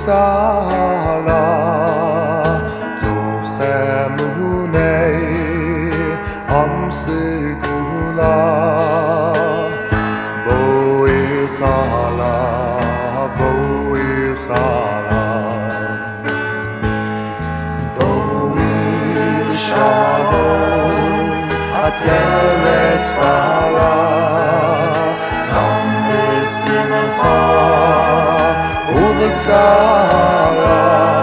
ובצהלה תוך אמוני עם סגולה בואי חלה בואי בשלום התרס בעלה גם בשמחה ובצערה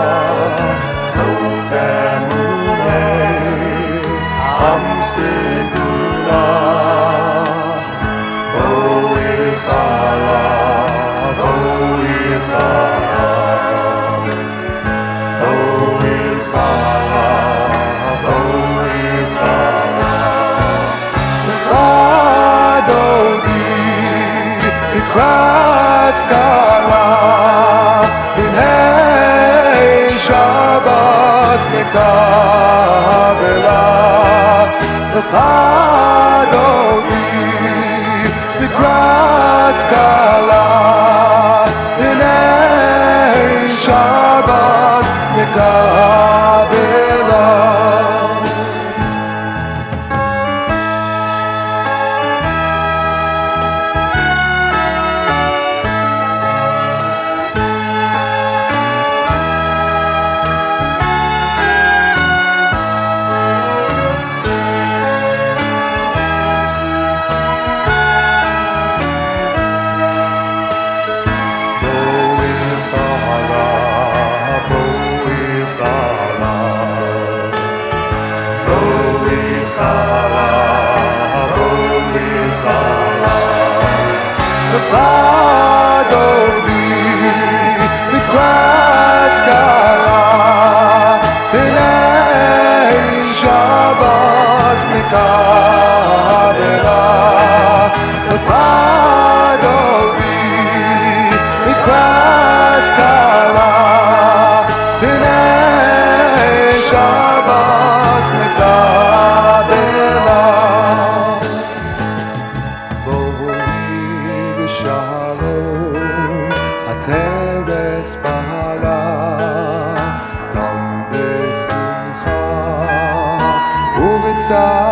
תוך אמוני עם סגולה בואי חלה בואי חלה בואי חלה בואי חלה לבד אותי בקרס קלה הנה שבס נקבלה לבד אותי בקרס קלה הנה שבס נקבלה לבד אותי בקרס קלה הנה שבס נקבלה לבד אותי בקרס קלה הנה שבס נקבלה שלום התרס בעלה גם בשמחה ובצער